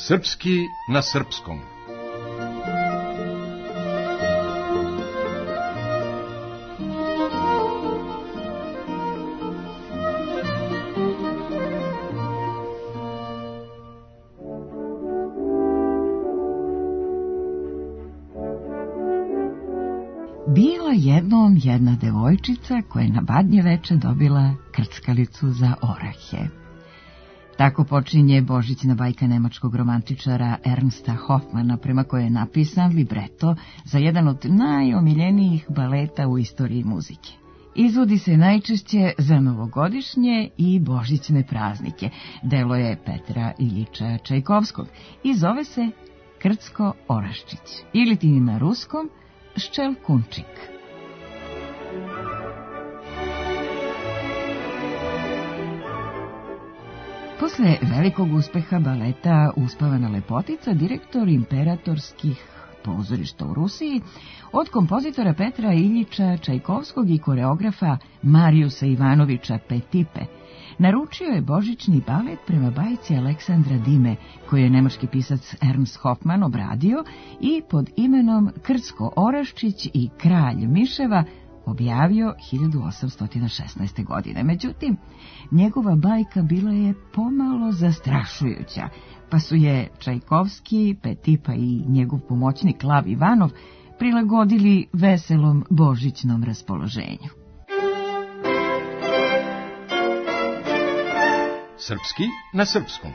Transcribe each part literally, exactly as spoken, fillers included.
Srpski na srpskom. Bila jednom jedna devojčica koja je na badnje veče dobila krckalicu za orahe. Tako počinje božićna bajka nemačkog romantičara Ernsta Hoffmana, prema kojoj je napisan libreto za jedan od najomiljenijih baleta u istoriji muzike. Izvodi se najčešće za novogodišnje i božićne praznike. Delo je Petra Iljiča Čajkovskog i zove se Krcko Oraščić, ili ti na ruskom Ščelkunčik. Posle velikog uspeha baleta Uspavana lepotica, direktor imperatorskih pozorišta u Rusiji, od kompozitora Petra Iljiča Čajkovskog i koreografa Marijusa Ivanovića Petipe, naručio je božićni balet prema bajci Aleksandra Dime, koju je nemački pisac Ernst Hoffman obradio i pod imenom Krcko Oraščić i Kralj miševa objavio hiljadu osamsto šesnaeste. godine. Međutim, njegova bajka bila je pomalo zastrašujuća, pa su je Čajkovski, Petipa i njegov pomoćnik Lav Ivanov prilagodili veselom božićnom raspoloženju. Srpski na srpskom.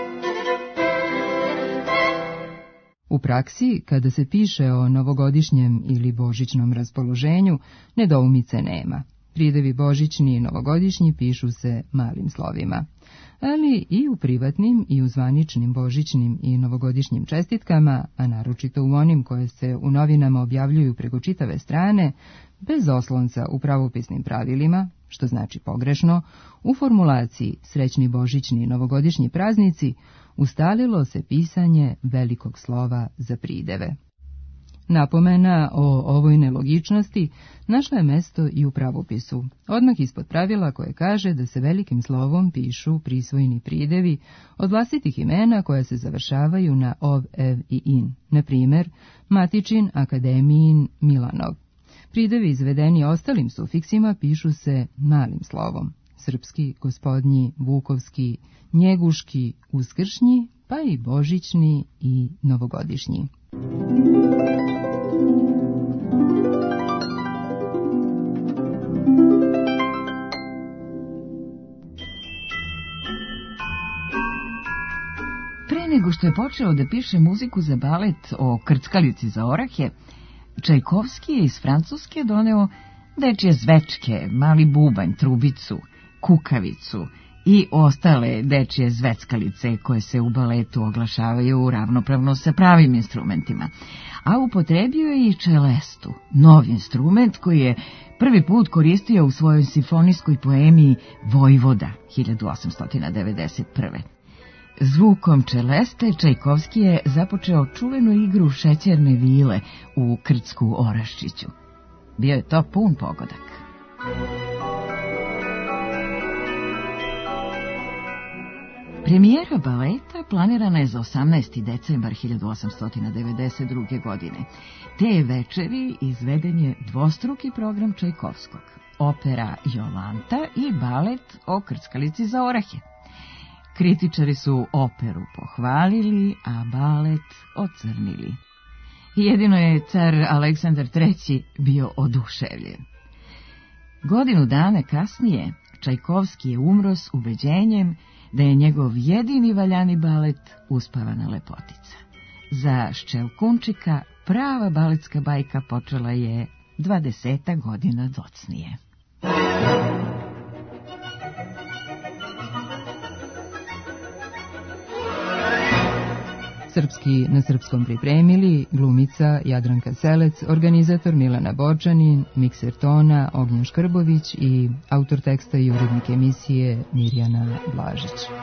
U praksi, kada se piše o novogodišnjem ili božićnom raspoloženju, nedoumice nema. Pridevi božićni i novogodišnji pišu se malim slovima. Ali i u privatnim i u zvaničnim božićnim i novogodišnjim čestitkama, a naročito u onim koje se u novinama objavljuju preko čitave strane, bez oslonca u pravopisnim pravilima, što znači pogrešno, u formulaciji srećni božićni i novogodišnji praznici ustalilo se pisanje velikog slova za prideve. Napomena o ovoj nelogičnosti našla je mesto i u pravopisu, odmah ispod pravila koje kaže da se velikim slovom pišu prisvojni pridevi od vlastitih imena koja se završavaju na ov, ev i in, na primjer Matičin, Akademijin, Milanov. Pridevi izvedeni ostalim sufiksima pišu se malim slovom, srpski, gospodnji, vukovski, njeguški, uskršnji, pa i božićni i novogodišnji. Pre nego što je počeo da piše muziku za balet o krckalici za orahe, Čajkovski je iz Francuske doneo dečje zvečke, mali bubanj, trubicu, kukavicu i ostale dečje zveckalice koje se u baletu oglašavaju ravnopravno sa pravim instrumentima. A upotrebio je i čelestu, nov instrument koji je prvi put koristio u svojoj simfonijskoj poemiji Vojvoda hiljadu osamsto devedeset prve. Zvukom čeleste Čajkovski je započeo čuvenu igru šećerne vile u Krcku Oraščiću. Bio je to pun pogodak. Premijera baleta planirana je za osamnaesti decembar hiljadu osamsto devedeset druge. godine. Te večeri izveden je dvostruki program Čajkovskog, opera Jolanta i balet o krckalici za orahe. Kritičari su operu pohvalili, a balet ocrnili. Jedino je car Aleksandar treći bio oduševljen. Godinu dana kasnije Čajkovski je umro s ubeđenjem da je njegov jedini valjani balet Uspavana lepotica. Za Ščelkunčika prava baletska bajka počela je dvadeseta godina docnije. Srpski na srpskom pripremili glumica Jadranka Selec, organizator Milana Borčanin, mikser tona Ognjen Škrbović i autor teksta i urednik emisije Mirjana Blažić.